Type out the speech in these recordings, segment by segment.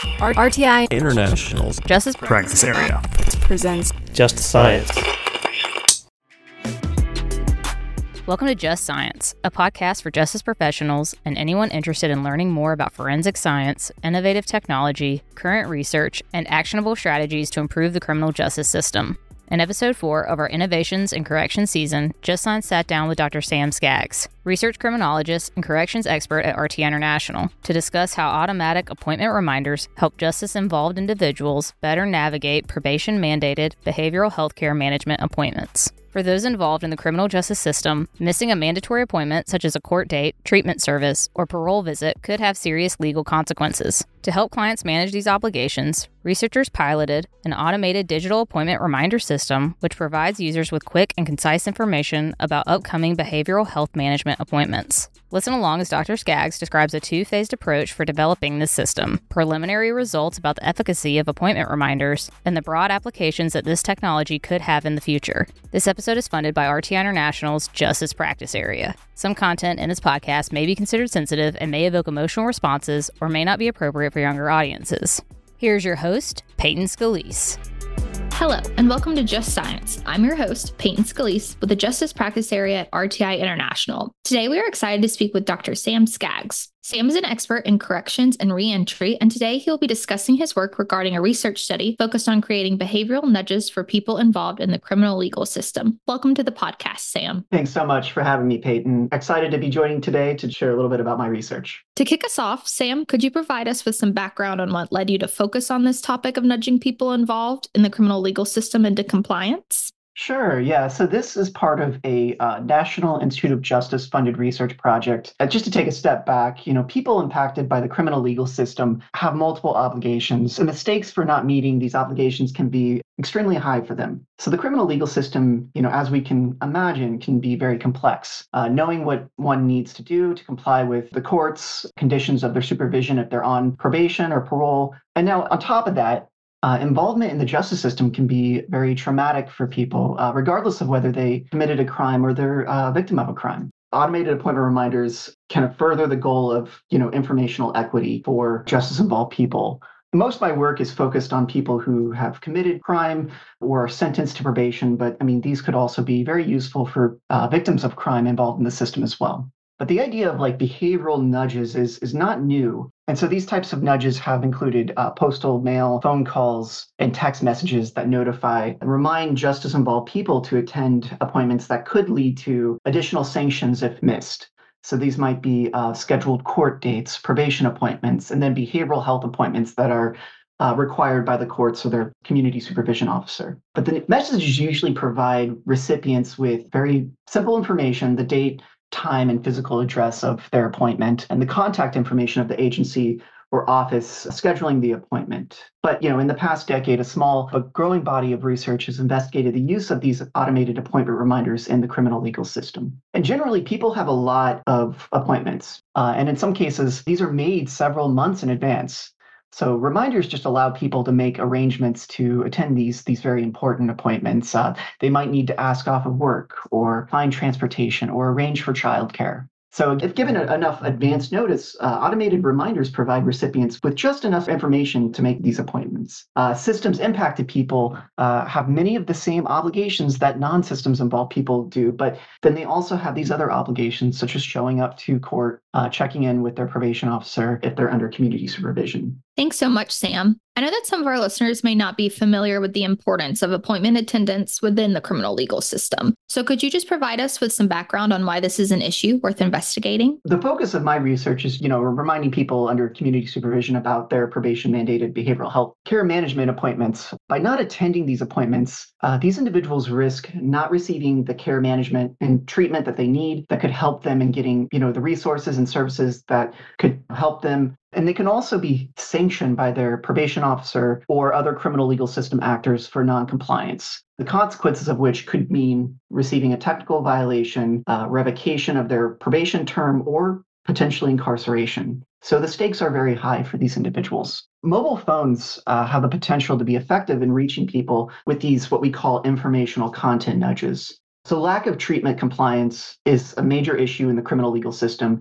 RTI International's Justice Practice Area presents Just Science. Welcome to Just Science, a podcast for justice professionals and anyone interested in learning more about forensic science, innovative technology, current research, and actionable strategies to improve the criminal justice system. In episode 4 of our Innovations in Corrections season, Just Science sat down with Dr. Sam Skaggs, research criminologist and corrections expert at RTI International, to discuss how automatic appointment reminders help justice-involved individuals better navigate probation-mandated behavioral health care management appointments. For those involved in the criminal justice system, missing a mandatory appointment such as a court date, treatment service, or parole visit could have serious legal consequences. To help clients manage these obligations, researchers piloted an automated digital appointment reminder system which provides users with quick and concise information about upcoming behavioral health management appointments. Listen along as Dr. Skaggs describes a two-phased approach for developing this system, preliminary results about the efficacy of appointment reminders, and the broad applications that this technology could have in the future. This episode is funded by RTI International's Justice Practice Area. Some content in this podcast may be considered sensitive and may evoke emotional responses or may not be appropriate for younger audiences. Here's your host, Peyton Scalise. Hello, and welcome to Just Science. I'm your host, Peyton Scalise, with the Justice Practice Area at RTI International. Today, we are excited to speak with Dr. Sam Skaggs. Sam is an expert in corrections and reentry, and today he'll be discussing his work regarding a research study focused on creating behavioral nudges for people involved in the criminal legal system. Welcome to the podcast, Sam. Thanks so much for having me, Peyton. Excited to be joining today to share a little bit about my research. To kick us off, Sam, could you provide us with some background on what led you to focus on this topic of nudging people involved in the criminal legal system into compliance? Sure, yeah. So this is part of a National Institute of Justice funded research project. Just to take a step back, people impacted by the criminal legal system have multiple obligations, and the stakes for not meeting these obligations can be extremely high for them. So the criminal legal system, as we can imagine, can be very complex. Knowing what one needs to do to comply with the court's conditions of their supervision if they're on probation or parole. And now on top of that, involvement in the justice system can be very traumatic for people, regardless of whether they committed a crime or they're a victim of a crime. Automated appointment reminders can further the goal of, informational equity for justice-involved people. Most of my work is focused on people who have committed crime or are sentenced to probation, but these could also be very useful for victims of crime involved in the system as well. But the idea of behavioral nudges is not new. And so these types of nudges have included postal mail, phone calls, and text messages that notify and remind justice-involved people to attend appointments that could lead to additional sanctions if missed. So these might be scheduled court dates, probation appointments, and then behavioral health appointments that are required by the courts or their community supervision officer. But the messages usually provide recipients with very simple information, the date, time, and physical address of their appointment, and the contact information of the agency or office scheduling the appointment. But, in the past decade, a small but growing body of research has investigated the use of these automated appointment reminders in the criminal legal system. And generally, people have a lot of appointments. And in some cases, these are made several months in advance. So reminders just allow people to make arrangements to attend these very important appointments. They might need to ask off of work or find transportation or arrange for childcare. So if given enough advance notice, automated reminders provide recipients with just enough information to make these appointments. Systems impacted people have many of the same obligations that non-systems involved people do, but then they also have these other obligations, such as showing up to court, checking in with their probation officer if they're under community supervision. Thanks so much, Sam. I know that some of our listeners may not be familiar with the importance of appointment attendance within the criminal legal system. So could you just provide us with some background on why this is an issue worth investigating? The focus of my research is, reminding people under community supervision about their probation-mandated behavioral health care management appointments. By not attending these appointments, these individuals risk not receiving the care management and treatment that they need that could help them in getting, the resources and services that could help them. And they can also be sanctioned by their probation officer or other criminal legal system actors for noncompliance, the consequences of which could mean receiving a technical violation, revocation of their probation term, or potentially incarceration. So the stakes are very high for these individuals. Mobile phones have the potential to be effective in reaching people with these, what we call informational content nudges. So lack of treatment compliance is a major issue in the criminal legal system.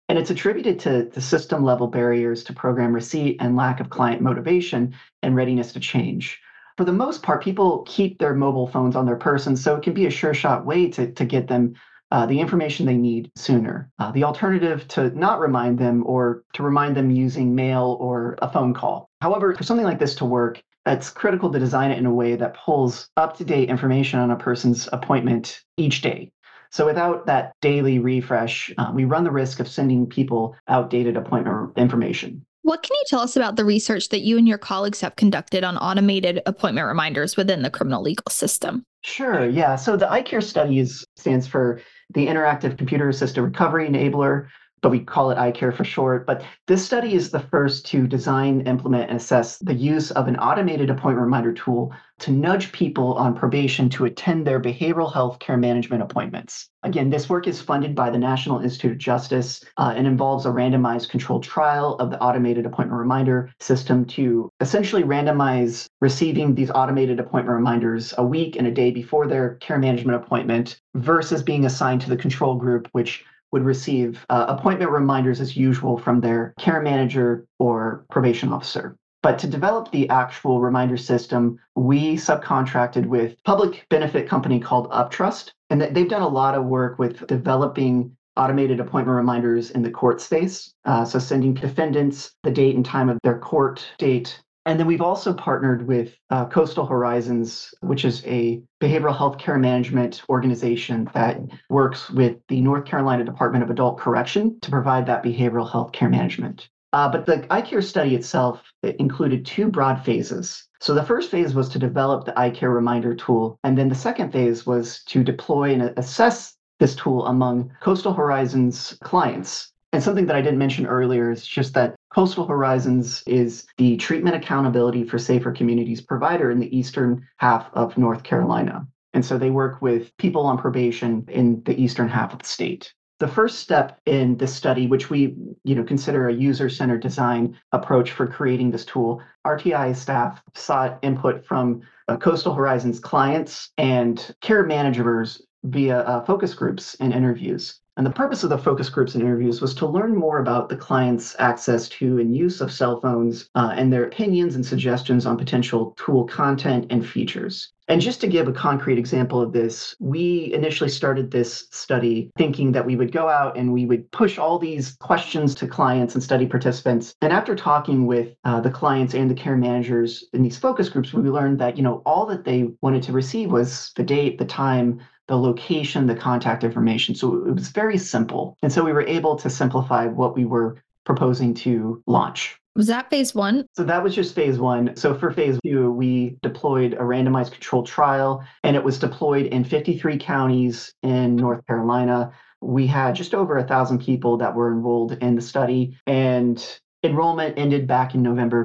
And it's attributed to the system level barriers to program receipt and lack of client motivation and readiness to change. For the most part, people keep their mobile phones on their person, so it can be a sure shot way to get them the information they need sooner. The alternative to not remind them or to remind them using mail or a phone call. However, for something like this to work, it's critical to design it in a way that pulls up-to-date information on a person's appointment each day. So without that daily refresh, we run the risk of sending people outdated appointment information. What can you tell us about the research that you and your colleagues have conducted on automated appointment reminders within the criminal legal system? Sure, yeah. So the iCare studies stands for the Interactive Computer Assisted Recovery Enabler, but we call it iCare for short. But this study is the first to design, implement, and assess the use of an automated appointment reminder tool to nudge people on probation to attend their behavioral health care management appointments. Again, this work is funded by the National Institute of Justice and involves a randomized controlled trial of the automated appointment reminder system to essentially randomize receiving these automated appointment reminders a week and a day before their care management appointment versus being assigned to the control group, which would receive appointment reminders as usual from their care manager or probation officer. But to develop the actual reminder system, we subcontracted with a public benefit company called Uptrust, and they've done a lot of work with developing automated appointment reminders in the court space. So sending defendants the date and time of their court date. And then we've also partnered with Coastal Horizons, which is a behavioral health care management organization that works with the North Carolina Department of Adult Correction to provide that behavioral health care management. But the iCare study itself included two broad phases. So the first phase was to develop the iCare reminder tool. And then the second phase was to deploy and assess this tool among Coastal Horizons clients. And something that I didn't mention earlier is just that Coastal Horizons is the treatment accountability for safer communities provider in the eastern half of North Carolina. And so they work with people on probation in the eastern half of the state. The first step in this study, which we consider a user-centered design approach for creating this tool, RTI staff sought input from Coastal Horizons clients and care managers via focus groups and interviews. And the purpose of the focus groups and interviews was to learn more about the client's access to and use of cell phones and their opinions and suggestions on potential tool content and features. And just to give a concrete example of this, we initially started this study thinking that we would go out and we would push all these questions to clients and study participants. And after talking with the clients and the care managers in these focus groups, we learned that, all that they wanted to receive was the date, the time, the location, the contact information. So it was very simple. And so we were able to simplify what we were proposing to launch. Was that phase one? So that was just phase one. So for phase two, we deployed a randomized controlled trial, and it was deployed in 53 counties in North Carolina. We had just over 1,000 people that were enrolled in the study, and enrollment ended back in November of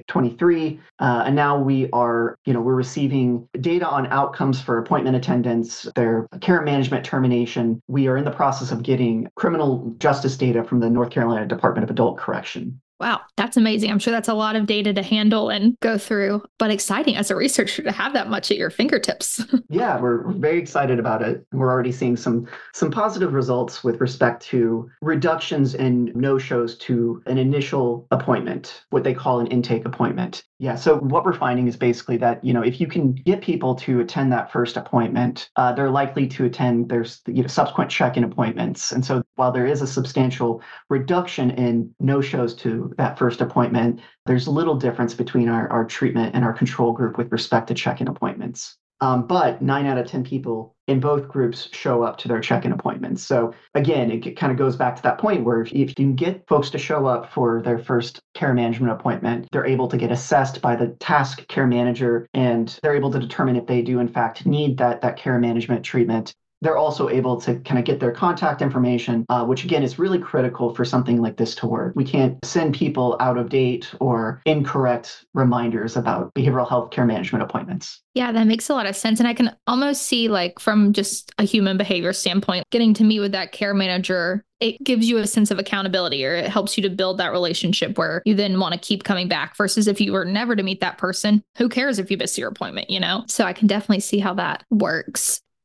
2023. And now we're receiving data on outcomes for appointment attendance, their care management termination. We are in the process of getting criminal justice data from the North Carolina Department of Adult Correction. Wow, that's amazing. I'm sure that's a lot of data to handle and go through, but exciting as a researcher to have that much at your fingertips. Yeah, we're very excited about it. We're already seeing some positive results with respect to reductions in no-shows to an initial appointment, what they call an intake appointment. Yeah, so what we're finding is basically that, if you can get people to attend that first appointment, they're likely to attend their subsequent check-in appointments. And so while there is a substantial reduction in no-shows to that first appointment, there's little difference between our treatment and our control group with respect to check-in appointments. But 9 out of 10 people in both groups show up to their check-in appointments. So again, it kind of goes back to that point where if you can get folks to show up for their first care management appointment, they're able to get assessed by the task care manager, and they're able to determine if they do in fact need that care management treatment. They're also able to kind of get their contact information, which again is really critical for something like this to work. We can't send people out of date or incorrect reminders about behavioral health care management appointments. Yeah, that makes a lot of sense. And I can almost see, from just a human behavior standpoint, getting to meet with that care manager, it gives you a sense of accountability, or it helps you to build that relationship where you then want to keep coming back, versus if you were never to meet that person, who cares if you miss your appointment, So I can definitely see how that works.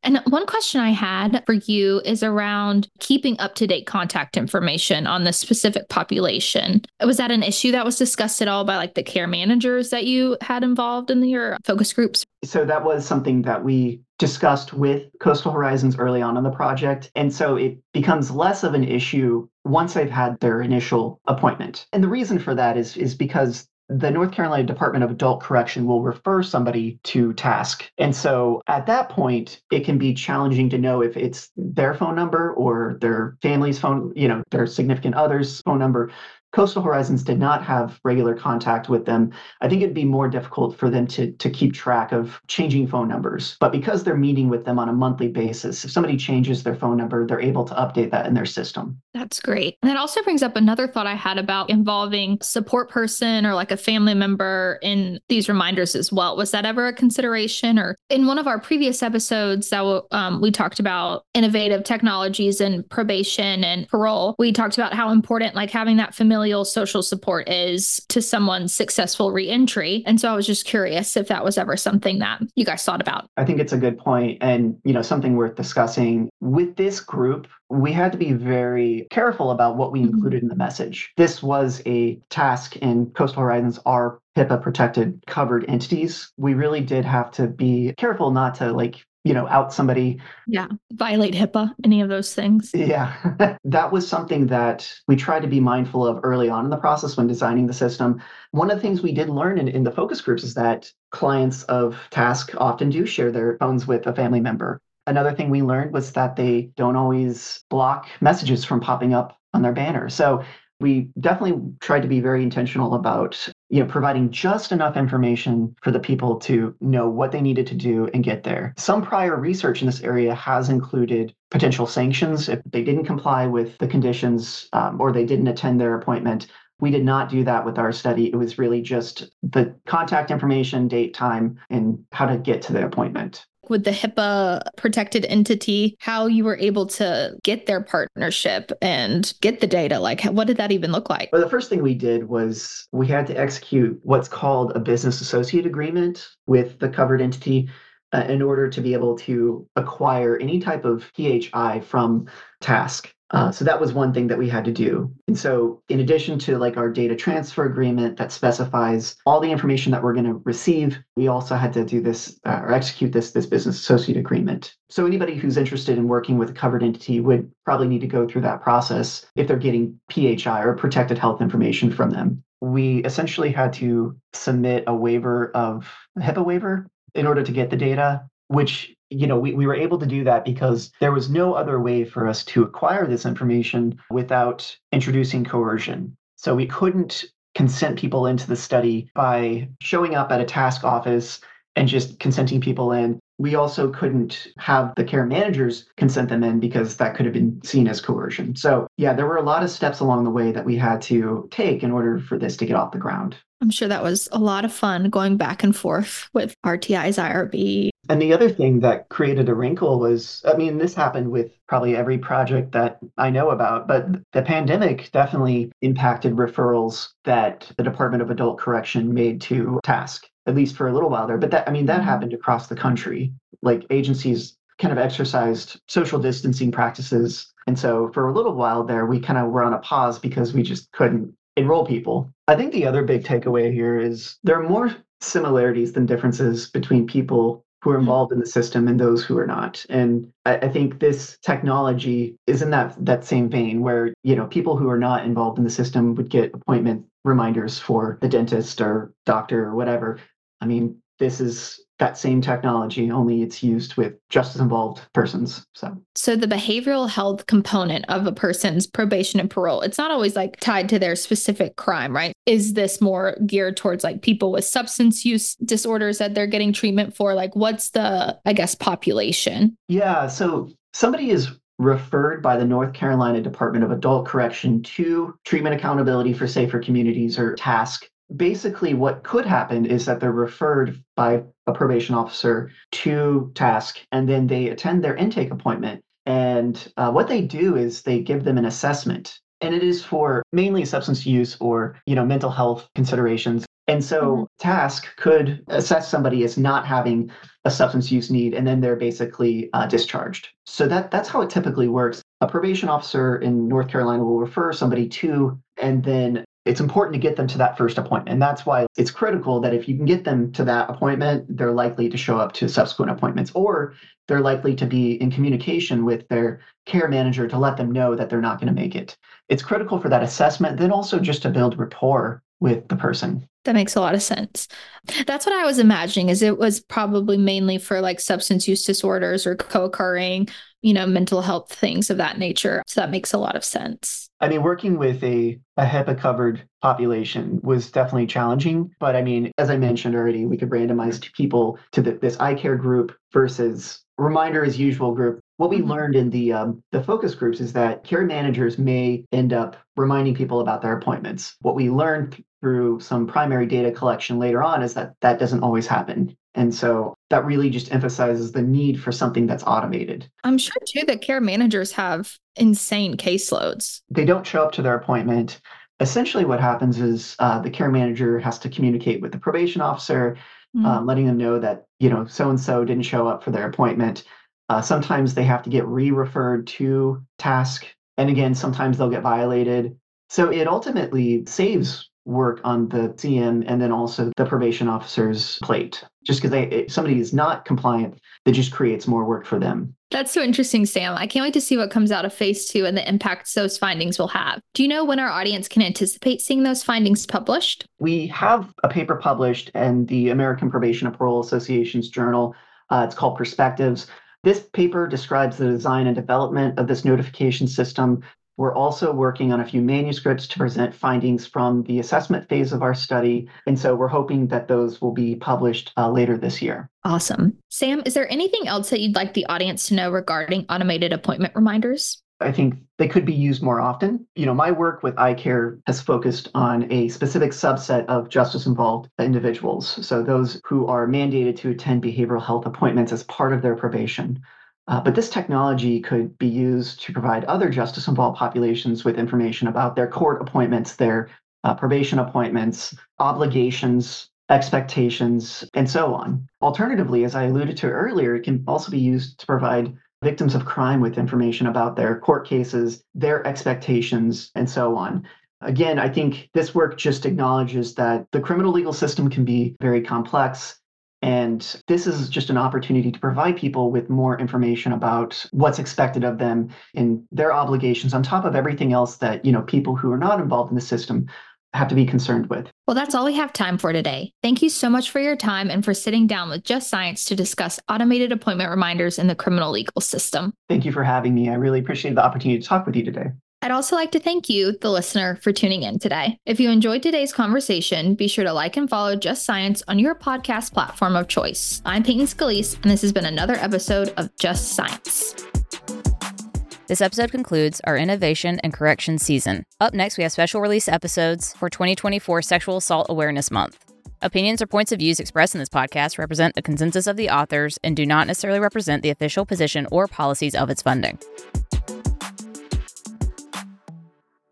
And one question I had for you is around keeping up-to-date contact information on the specific population. Was that an issue that was discussed at all by like the care managers that you had involved in your focus groups? So that was something that we discussed with Coastal Horizons early on in the project. And so it becomes less of an issue once they've had their initial appointment. And the reason for that is because the North Carolina Department of Adult Correction will refer somebody to task. And so at that point, it can be challenging to know if it's their phone number or their family's phone, their significant other's phone number. Coastal Horizons did not have regular contact with them. I think it'd be more difficult for them to keep track of changing phone numbers. But because they're meeting with them on a monthly basis, if somebody changes their phone number, they're able to update that in their system. That's great. And that also brings up another thought I had about involving support person or like a family member in these reminders as well. Was that ever a consideration? Or in one of our previous episodes that we talked about innovative technologies and probation and parole, we talked about how important like having that familial social support is to someone's successful reentry. And so I was just curious if that was ever something that you guys thought about. I think it's a good point and, something worth discussing. With this group, we had to be very careful about what we included in the message. This was a task in Coastal Horizons, our HIPAA protected covered entities. We really did have to be careful not to out somebody. Yeah. Violate HIPAA, any of those things. Yeah. That was something that we tried to be mindful of early on in the process when designing the system. One of the things we did learn in the focus groups is that clients of task often do share their phones with a family member. Another thing we learned was that they don't always block messages from popping up on their banner. So we definitely tried to be very intentional about providing just enough information for the people to know what they needed to do and get there. Some prior research in this area has included potential sanctions if they didn't comply with the conditions or they didn't attend their appointment. We did not do that with our study. It was really just the contact information, date, time, and how to get to the appointment. With the HIPAA protected entity, how you were able to get their partnership and get the data? Like, what did that even look like? Well, the first thing we did was we had to execute what's called a business associate agreement with the covered entity in order to be able to acquire any type of PHI from task. So that was one thing that we had to do. And so in addition to our data transfer agreement that specifies all the information that we're going to receive, we also had to do this or execute this business associate agreement. So anybody who's interested in working with a covered entity would probably need to go through that process if they're getting PHI or protected health information from them. We essentially had to submit a HIPAA waiver in order to get the data, which we were able to do that because there was no other way for us to acquire this information without introducing coercion. So we couldn't consent people into the study by showing up at a task office and just consenting people in. We also couldn't have the care managers consent them in because that could have been seen as coercion. So yeah, there were a lot of steps along the way that we had to take in order for this to get off the ground. I'm sure that was a lot of fun going back and forth with RTI's IRB. And the other thing that created a wrinkle was, this happened with probably every project that I know about, but the pandemic definitely impacted referrals that the Department of Adult Correction made to task, at least for a little while there. But that happened across the country. Agencies kind of exercised social distancing practices. And so for a little while there, we kind of were on a pause because we just couldn't enroll people. I think the other big takeaway here is there are more similarities than differences between people who are involved in the system and those who are not. And I think this technology is in that same vein where, people who are not involved in the system would get appointment reminders for the dentist or doctor or whatever. This is that same technology, only it's used with just as involved persons. So the behavioral health component of a person's probation and parole, it's not always tied to their specific crime, right? Is this more geared towards people with substance use disorders that they're getting treatment for? What's the, population? Yeah, so somebody is referred by the North Carolina Department of Adult Correction to Treatment Accountability for Safer Communities, or TASC. Basically, what could happen is that they're referred by a probation officer to task, and then they attend their intake appointment. And what they do is they give them an assessment, and it is for mainly substance use or mental health considerations. And so TASC could assess somebody as not having a substance use need, and then they're basically discharged. So that's how it typically works. A probation officer in North Carolina will refer somebody to, and then it's important to get them to that first appointment. And that's why it's critical that if you can get them to that appointment, they're likely to show up to subsequent appointments, or they're likely to be in communication with their care manager to let them know that they're not going to make it. It's critical for that assessment, then also just to build rapport with the person. That makes a lot of sense. That's what I was imagining, is it was probably mainly for like substance use disorders or co-occurring, mental health things of that nature. So that makes a lot of sense. I mean, working with a HIPAA-covered population was definitely challenging. But I mean, as I mentioned already, we could randomize people to this iCare group versus Reminder as Usual group. What we learned in the focus groups is that care managers may end up reminding people about their appointments. What we learned through some primary data collection later on is that doesn't always happen. And so that really just emphasizes the need for something that's automated. I'm sure too that care managers have insane caseloads. They don't show up to their appointment. Essentially what happens is the care manager has to communicate with the probation officer, letting them know that, so-and-so didn't show up for their appointment. Sometimes they have to get re-referred to TASC. And again, sometimes they'll get violated. So it ultimately saves work on the CM and then also the probation officer's plate. Just because if somebody is not compliant, that just creates more work for them. That's so interesting, Sam. I can't wait to see what comes out of phase 2 and the impacts those findings will have. Do you know when our audience can anticipate seeing those findings published? We have a paper published in the American Probation and Parole Association's journal. It's called Perspectives. This paper describes the design and development of this notification system. We're also working on a few manuscripts to present findings from the assessment phase of our study. And so we're hoping that those will be published later this year. Awesome. Sam, is there anything else that you'd like the audience to know regarding automated appointment reminders? I think they could be used more often. My work with iCare has focused on a specific subset of justice-involved individuals. So those who are mandated to attend behavioral health appointments as part of their probation. But this technology could be used to provide other justice-involved populations with information about their court appointments, their probation appointments, obligations, expectations, and so on. Alternatively, as I alluded to earlier, it can also be used to provide victims of crime with information about their court cases, their expectations, and so on. Again, I think this work just acknowledges that the criminal legal system can be very complex. And this is just an opportunity to provide people with more information about what's expected of them and their obligations on top of everything else that, people who are not involved in the system have to be concerned with. Well, that's all we have time for today. Thank you so much for your time and for sitting down with Just Science to discuss automated appointment reminders in the criminal legal system. Thank you for having me. I really appreciate the opportunity to talk with you today. I'd also like to thank you, the listener, for tuning in today. If you enjoyed today's conversation, be sure to like and follow Just Science on your podcast platform of choice. I'm Peyton Scalise, and this has been another episode of Just Science. This episode concludes our innovation and correction season. Up next, we have special release episodes for 2024 Sexual Assault Awareness Month. Opinions or points of views expressed in this podcast represent a consensus of the authors and do not necessarily represent the official position or policies of its funding.